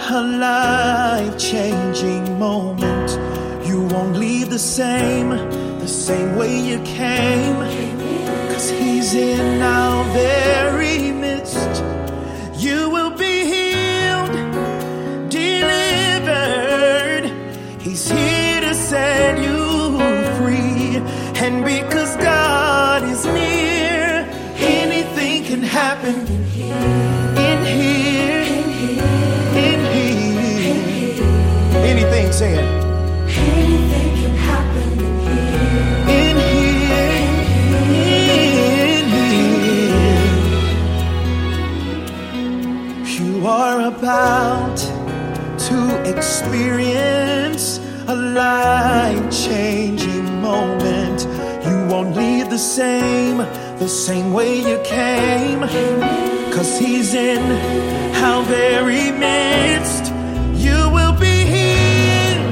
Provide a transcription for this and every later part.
a life-changing moment. You won't leave the same way you came. 'Cause he's in our very midst. You will be healed, delivered. He's here to set you free. And because God is near, anything can happen in here. Anything, say it. Anything can happen in here. You are about to experience a life-changing moment. You won't leave the same way you came. 'Cause he's in our very midst. You will be healed,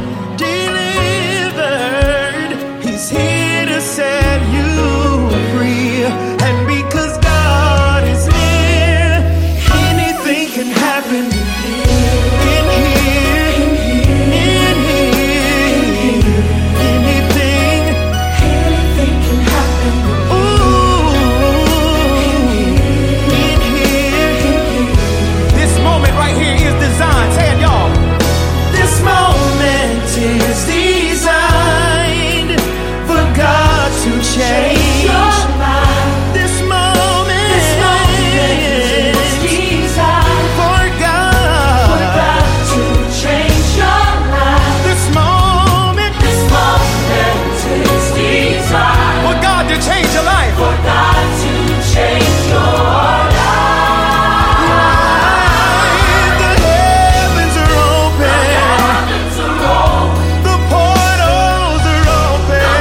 delivered. He's here to set you free. And because God is near, anything can happen in here. Anything can happen. In here. This moment right here is designed. Say it, y'all. This moment is designed for God to change your life. This moment is designed for God to change your life. This moment is designed for God to change your life. For God to change your life. The heavens are open. The portals are open.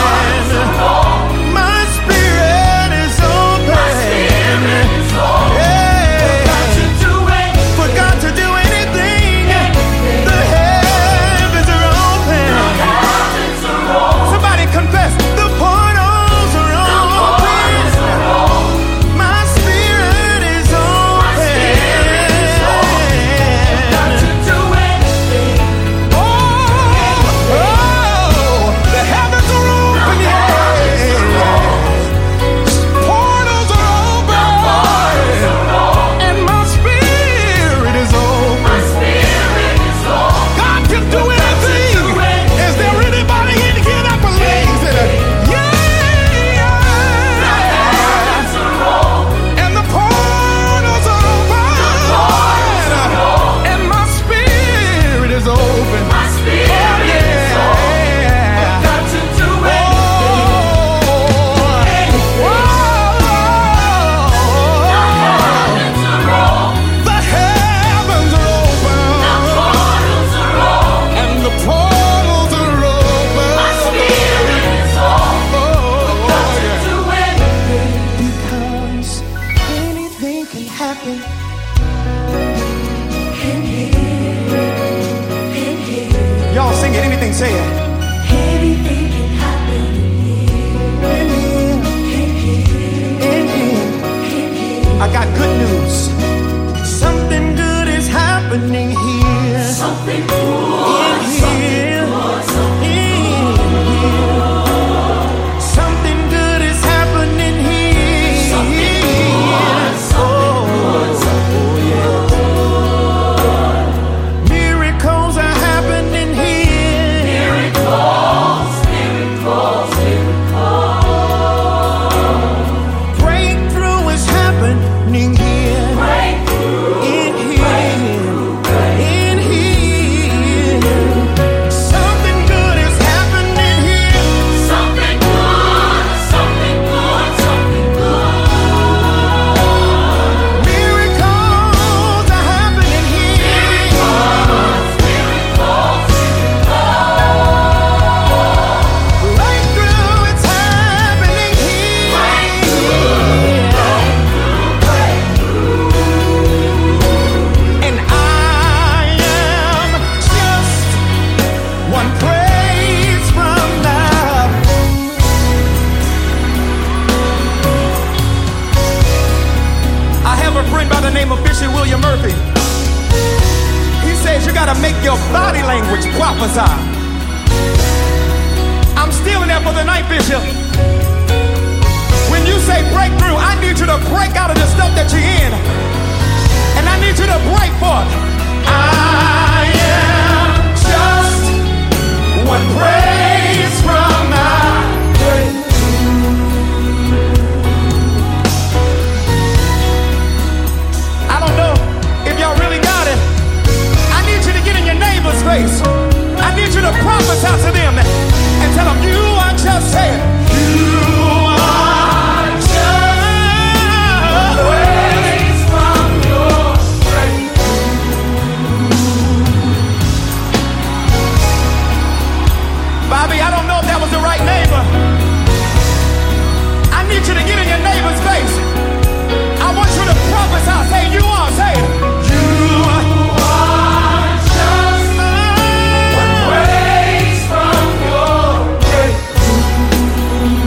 My spirit is open. For God to do anything. The heavens are open. Somebody confess. The portals are open. My spirit is open. The heavens are open, yeah. Portals are open. And my spirit is open. God can do anything. Is there anybody in here that believes it? Yeah. And the portals are open. And my spirit is open. The heavens are open. And the portals are open. Because anything can happen. Y'all sing it. Anything, say it. Anything can happen In here. I got good news. Something good is happening here. Something good. In here. Something good is happening here. Miracles are happening here. Breakthrough is happening here. In here. In here. gotta make your body language prophesy. I'm still in there for the night, Bishop. When you say breakthrough, I need you to break out of the stuff that you're in. And I need you to break forth. I am just one praise from my breakthrough. I don't know if y'all really got it. I need you to get in your neighbor's face. I need you to prophesy to them and tell them you are just saying, you are just praise from your breakthrough. Bobby, I don't know if that was the right neighbor. I need you to get in your neighbor's face. I want you to prophesy, say you are, say you are just one praise from your breakthrough.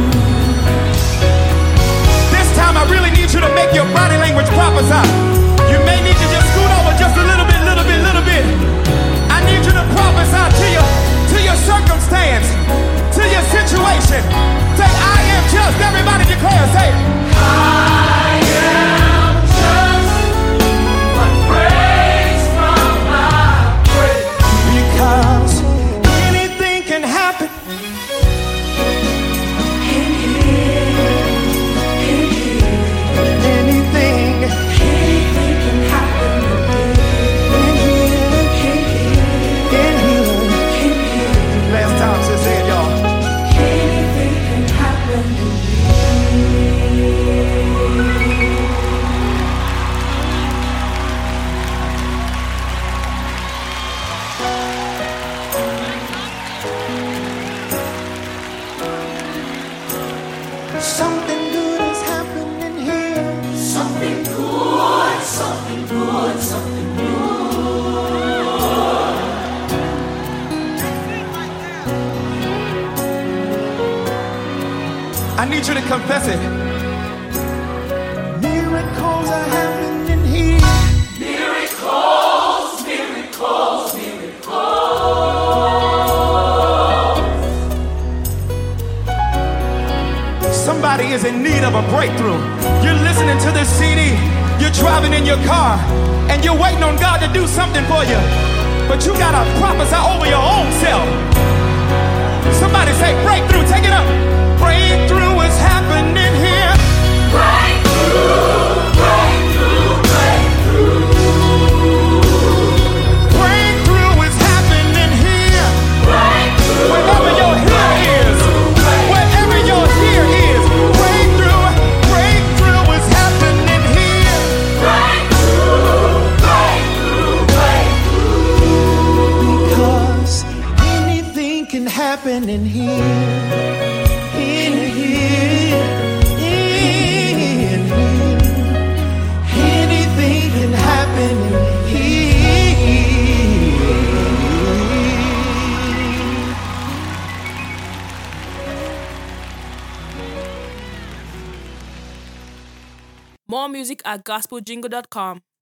This time I really need you to make your body language prophesy. You may need to just scoot over just a little bit, little bit, little bit. I need you to prophesy to your circumstance, to your situation. Say, I am just. Everybody declare, say, I am just one praise from my breakthrough. Because anything can happen. Anything can happen. In here. Last time, sis, say it, y'all. Anything can happen to me. Something good is happening here. Something good, something good, something I need you to confess it. Miracles are happening here. miracles, miracles, miracles. Somebody is in need of a breakthrough. You're listening to this CD. You're driving in your car, and you're waiting on God to do something for you. But you gotta prophesy over your own self. Somebody say breakthrough. Take it up. Breakthrough is happening here. Breakthrough, breakthrough, breakthrough. Breakthrough is happening here. Breakthrough. Wherever your here is. Wherever your here is. Breakthrough is happening here. Breakthrough, breakthrough, breakthrough. Because anything can happen in here. In here. In here. Anything can happen in here. More music at gospeljingle.com.